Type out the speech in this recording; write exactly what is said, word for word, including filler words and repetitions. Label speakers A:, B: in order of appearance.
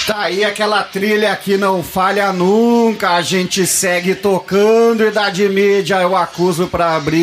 A: Tá aí aquela trilha que não falha nunca, a gente segue tocando, Idade Mídia eu acuso pra abrir.